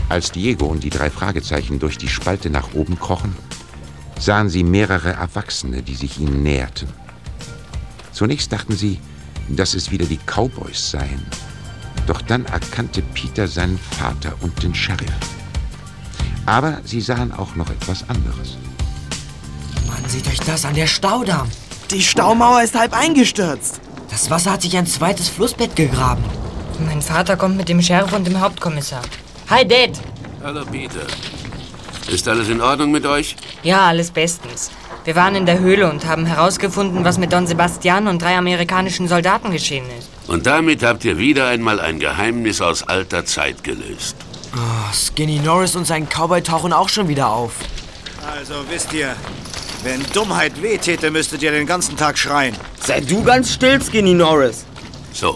Als Diego und die 3 Fragezeichen durch die Spalte nach oben krochen, sahen sie mehrere Erwachsene, die sich ihnen näherten. Zunächst dachten sie, dass es wieder die Cowboys seien. Doch dann erkannte Peter seinen Vater und den Sheriff. Aber sie sahen auch noch etwas anderes. Mann, seht euch das an, der Staudamm. Die Staumauer ist halb eingestürzt. Das Wasser hat sich ein zweites Flussbett gegraben. Mein Vater kommt mit dem Sheriff und dem Hauptkommissar. Hi, Dad. Hallo, Peter. Ist alles in Ordnung mit euch? Ja, alles bestens. Wir waren in der Höhle und haben herausgefunden, was mit Don Sebastian und 3 amerikanischen Soldaten geschehen ist. Und damit habt ihr wieder einmal ein Geheimnis aus alter Zeit gelöst. Oh, Skinny Norris und sein Cowboy tauchen auch schon wieder auf. Also wisst ihr, wenn Dummheit wehtäte, müsstet ihr den ganzen Tag schreien. Sei du ganz still, Skinny Norris. So.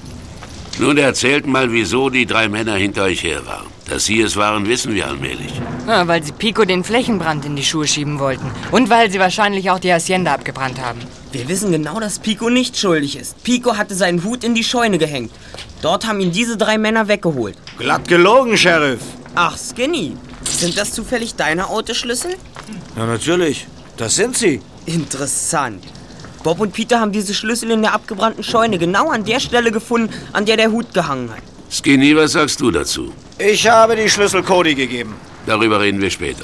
Nun erzählt mal, wieso die 3 Männer hinter euch her waren. Dass sie es waren, wissen wir allmählich. Ja, weil sie Pico den Flächenbrand in die Schuhe schieben wollten. Und weil sie wahrscheinlich auch die Hacienda abgebrannt haben. Wir wissen genau, dass Pico nicht schuldig ist. Pico hatte seinen Hut in die Scheune gehängt. Dort haben ihn diese 3 Männer weggeholt. Glatt gelogen, Sheriff. Ach, Skinny. Sind das zufällig deine Autoschlüssel? Ja, natürlich. Das sind sie. Interessant. Bob und Peter haben diese Schlüssel in der abgebrannten Scheune genau an der Stelle gefunden, an der der Hut gehangen hat. Skinny, was sagst du dazu? Ich habe die Schlüssel Cody gegeben. Darüber reden wir später.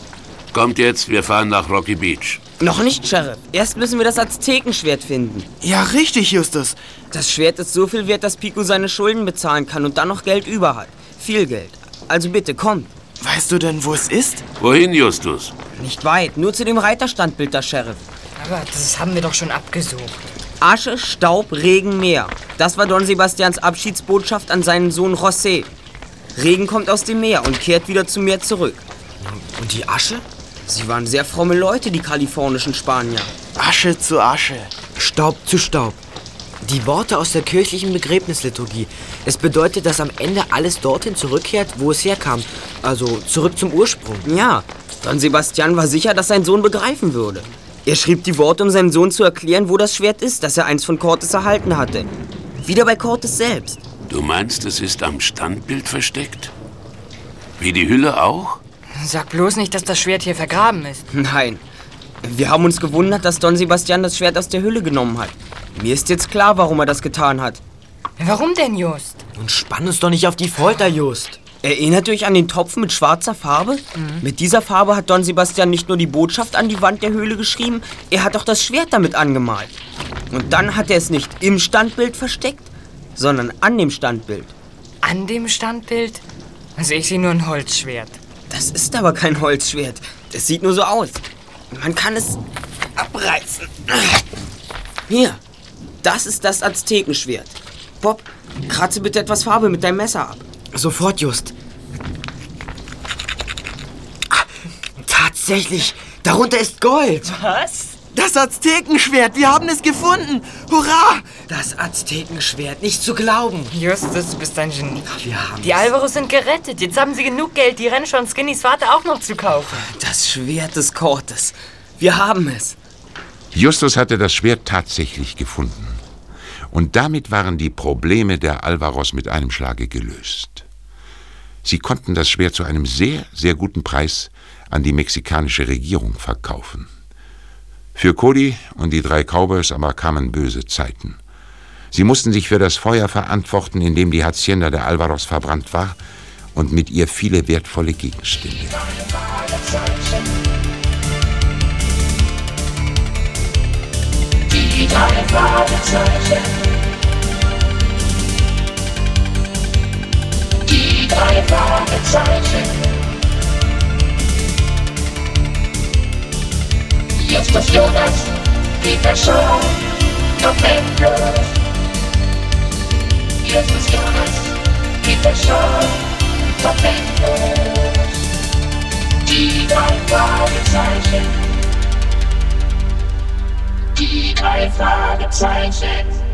Kommt jetzt, wir fahren nach Rocky Beach. Noch nicht, Sheriff. Erst müssen wir das Aztekenschwert finden. Ja, richtig, Justus. Das Schwert ist so viel wert, dass Pico seine Schulden bezahlen kann und dann noch Geld über hat. Viel Geld. Also bitte, komm. Weißt du denn, wo es ist? Wohin, Justus? Nicht weit, nur zu dem Reiterstandbild, der Sheriff. Aber das haben wir doch schon abgesucht. Asche, Staub, Regen, Meer. Das war Don Sebastians Abschiedsbotschaft an seinen Sohn José. Regen kommt aus dem Meer und kehrt wieder zum Meer zurück. Und die Asche? Sie waren sehr fromme Leute, die kalifornischen Spanier. Asche zu Asche. Staub zu Staub. Die Worte aus der kirchlichen Begräbnisliturgie. Es bedeutet, dass am Ende alles dorthin zurückkehrt, wo es herkam. Also zurück zum Ursprung. Ja, Don Sebastian war sicher, dass sein Sohn begreifen würde. Er schrieb die Worte, um seinem Sohn zu erklären, wo das Schwert ist, das er einst von Cortés erhalten hatte. Wieder bei Cortés selbst. Du meinst, es ist am Standbild versteckt? Wie die Hülle auch? Sag bloß nicht, dass das Schwert hier vergraben ist. Nein. Wir haben uns gewundert, dass Don Sebastian das Schwert aus der Hülle genommen hat. Mir ist jetzt klar, warum er das getan hat. Warum denn, Just? Und spann uns doch nicht auf die Folter, Just. Erinnert ihr euch an den Topf mit schwarzer Farbe? Mit dieser Farbe hat Don Sebastian nicht nur die Botschaft an die Wand der Höhle geschrieben, er hat auch das Schwert damit angemalt. Und dann hat er es nicht im Standbild versteckt, sondern an dem Standbild. An dem Standbild? Also ich sehe nur ein Holzschwert. Das ist aber kein Holzschwert. Das sieht nur so aus. Man kann es abreißen. Hier, das ist das Aztekenschwert. Bob, kratze bitte etwas Farbe mit deinem Messer ab. Sofort, Just. Tatsächlich, darunter ist Gold. Was? Das Aztekenschwert, wir haben es gefunden. Hurra! Das Aztekenschwert, nicht zu glauben. Justus, du bist ein Genie. Wir haben Die Alvaros sind gerettet. Jetzt haben sie genug Geld, die Rancher und Skinnys Vater auch noch zu kaufen. Das Schwert des Cortés. Wir haben es. Justus hatte das Schwert tatsächlich gefunden. Und damit waren die Probleme der Alvaros mit einem Schlage gelöst. Sie konnten das Schwert zu einem sehr, sehr guten Preis an die mexikanische Regierung verkaufen. Für Cody und die 3 Cowboys aber kamen böse Zeiten. Sie mussten sich für das Feuer verantworten, in dem die Hacienda der Alvaros verbrannt war und mit ihr viele wertvolle Gegenstände. Die 3 Fragezeichen. Die 3 Fragezeichen. Jetzt ist Jonas, Peter Shaw, noch endlos. Jetzt ist Jonas, Peter Shaw, noch endlos. Die 3 Fragezeichen. Die 3 Fragezeichen.